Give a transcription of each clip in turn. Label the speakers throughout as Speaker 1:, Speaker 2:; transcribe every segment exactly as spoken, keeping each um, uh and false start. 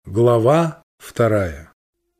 Speaker 1: Глава вторая.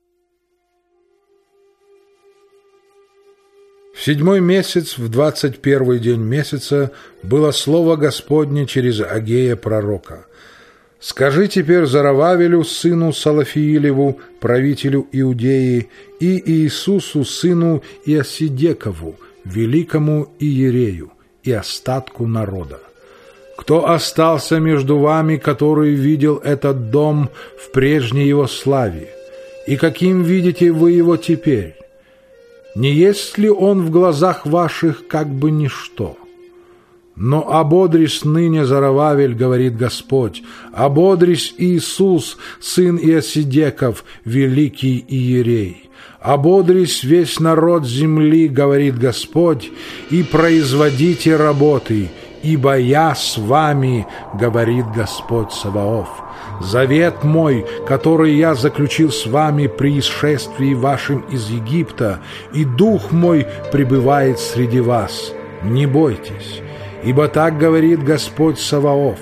Speaker 1: В седьмой месяц, в двадцать первый день месяца, было слово Господне через Агея пророка. «Скажи теперь Зоровавелю, сыну Салафиилеву, правителю Иудеи, и Иисусу, сыну Иосидекову, великому иерею, и остатку народа. Кто остался между вами, который видел этот дом в прежней его славе? И каким видите вы его теперь? Не есть ли он в глазах ваших как бы ничто? Но ободрись ныне, Зоровавель, говорит Господь, ободрись Иисус, сын Иосидеков, великий иерей. Ободрись весь народ земли, говорит Господь, и производите работы, ибо я с вами, говорит Господь Саваоф. Завет мой, который я заключил с вами при исшествии вашим из Египта, и дух мой пребывает среди вас. Не бойтесь, ибо так говорит Господь Саваоф.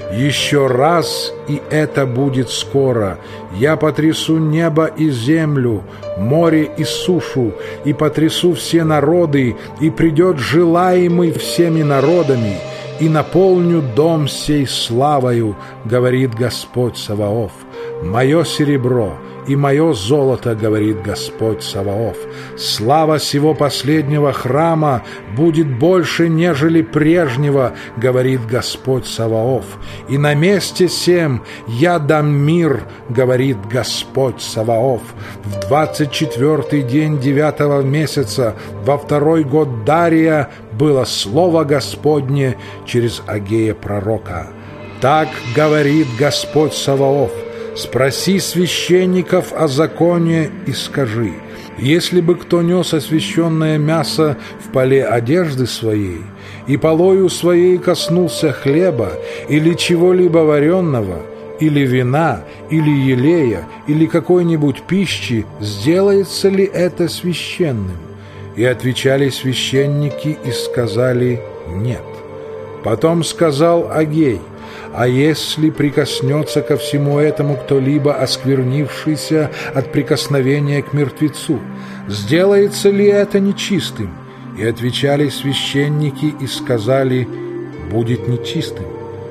Speaker 1: Еще раз, и это будет скоро, я потрясу небо и землю, море и сушу, и потрясу все народы, и придет желаемый всеми народами, и наполню дом сей славою, говорит Господь Саваоф. Мое серебро и мое золото, говорит Господь Саваоф. Слава сего последнего храма будет больше, нежели прежнего, говорит Господь Саваоф. И на месте сем я дам мир, говорит Господь Саваоф. В двадцать четвертый день девятого месяца, во второй год Дария, было слово Господне через Агея пророка. Так говорит Господь Саваоф. Спроси священников о законе и скажи: если бы кто нес освященное мясо в поле одежды своей, и полою своей коснулся хлеба, или чего-либо вареного, или вина, или елея, или какой-нибудь пищи, сделается ли это священным? И отвечали священники и сказали: нет. Потом сказал Агей: а если прикоснется ко всему этому кто-либо, осквернившийся от прикосновения к мертвецу, сделается ли это нечистым? И отвечали священники и сказали: будет нечистым.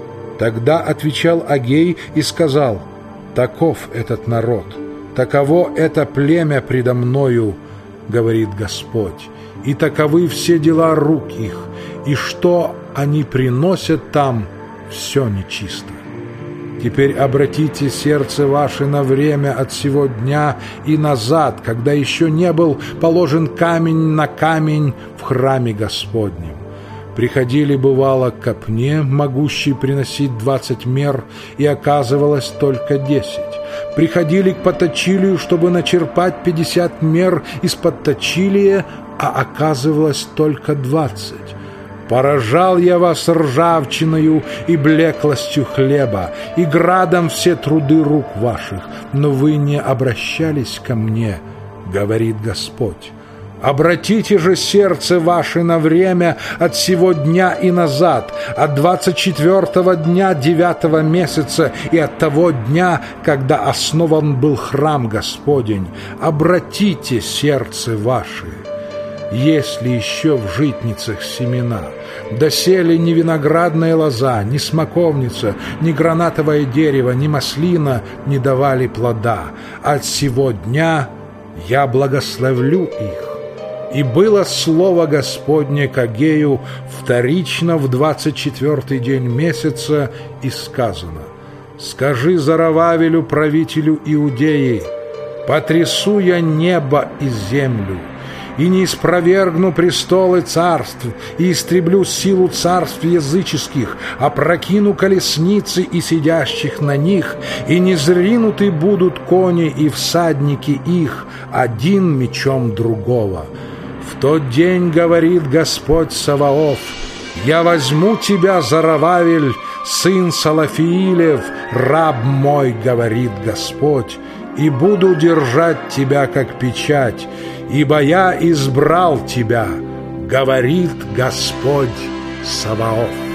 Speaker 1: Тогда отвечал Агей и сказал: таков этот народ, таково это племя предо мною, говорит Господь, и таковы все дела рук их, и что они приносят там, все нечисто. Теперь обратите сердце ваше на время от сего дня и назад, когда еще не был положен камень на камень в храме Господнем. Приходили, бывало, к копне, могущей приносить двадцать мер, и оказывалось только десять. Приходили к подточилию, чтобы начерпать пятьдесят мер из подточилия, а оказывалось только двадцать. Поражал я вас ржавчиною и блеклостью хлеба, и градом все труды рук ваших, но вы не обращались ко мне, говорит Господь. Обратите же сердце ваше на время от сего дня и назад, от двадцать четвертого дня девятого месяца и от того дня, когда основан был храм Господень. Обратите сердце ваше. Есть ли еще в житницах семена? Доселе ни виноградная лоза, ни смоковница, ни гранатовое дерево, ни маслина не давали плода. От сего дня я благословлю их. И было слово Господне к Агею вторично в двадцать четвертый день месяца, и сказано: скажи Зоровавелю, правителю Иудеи: потрясу я небо и землю, и не испровергну престолы царств, и истреблю силу царств языческих, опрокину колесницы и сидящих на них, и не зринуты будут кони и всадники их, один мечом другого. В тот день, говорит Господь Саваоф, я возьму тебя, Зоровавель, сын Салафиилев, раб мой, говорит Господь, и буду держать тебя, как печать, ибо я избрал тебя, говорит Господь Саваоф.